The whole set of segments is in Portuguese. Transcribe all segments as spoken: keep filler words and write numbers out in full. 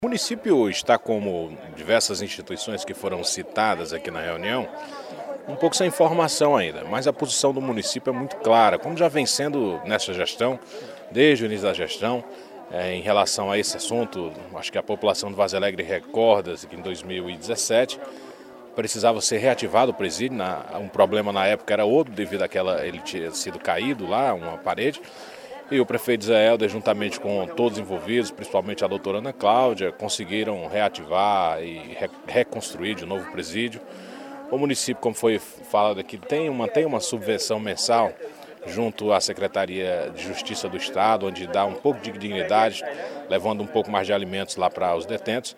O município está, como diversas instituições que foram citadas aqui na reunião, um pouco sem informação ainda, mas a posição do município é muito clara, como já vem sendo nessa gestão, desde o início da gestão, é, em relação a esse assunto. Acho que a população de Varzea Alegre recorda-se que em dois mil e dezessete precisava ser reativado o presídio. Na, um problema na época era outro, devido àquela, ele tinha sido caído lá, uma parede. E o prefeito Zé Helder, juntamente com todos os envolvidos, principalmente a doutora Ana Cláudia, conseguiram reativar e re reconstruir de novo o presídio. O município, como foi falado aqui, tem uma, tem uma subvenção mensal junto à Secretaria de Justiça do Estado, onde dá um pouco de dignidade, levando um pouco mais de alimentos lá para os detentos.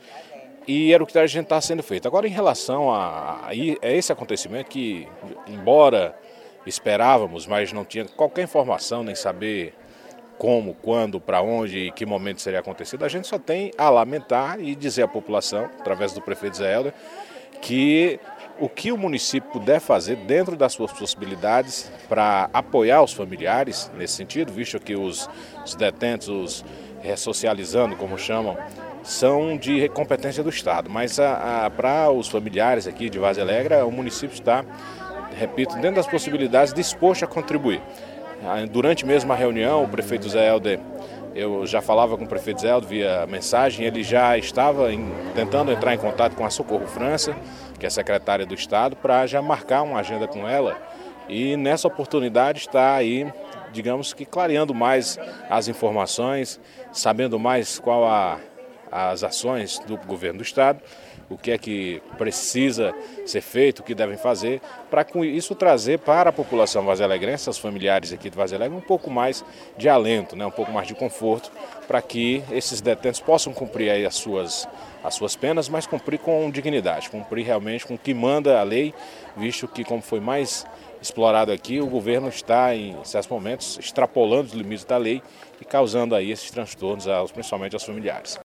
E era o que a gente está sendo feito. Agora, em relação a, a esse acontecimento que, embora esperávamos, mas não tinha qualquer informação, nem saber como, quando, para onde e que momento seria acontecido, a gente só tem a lamentar e dizer à população, através do prefeito Zé Helder, que o que o município puder fazer dentro das suas possibilidades para apoiar os familiares nesse sentido, visto que os, os detentos, os ressocializando, como chamam, são de competência do Estado, mas para os familiares aqui de Varzea Alegre, o município está, repito, dentro das possibilidades, disposto a contribuir. Durante mesmo a reunião, o prefeito Zé Helder, eu já falava com o prefeito Zé Helder via mensagem, ele já estava em, tentando entrar em contato com a Socorro França, que é secretária do Estado, para já marcar uma agenda com ela, e nessa oportunidade está aí, digamos que clareando mais as informações, sabendo mais qual a, as ações do governo do Estado, o que é que precisa ser feito, o que devem fazer, para com isso trazer para a população varzealegrense, os familiares aqui de Varzea Alegre, um pouco mais de alento, né, um pouco mais de conforto, para que esses detentos possam cumprir aí as suas, as suas penas, mas cumprir com dignidade, cumprir realmente com o que manda a lei, visto que, como foi mais explorado aqui, o governo está, em certos momentos, extrapolando os limites da lei e causando aí esses transtornos, aos, principalmente aos familiares.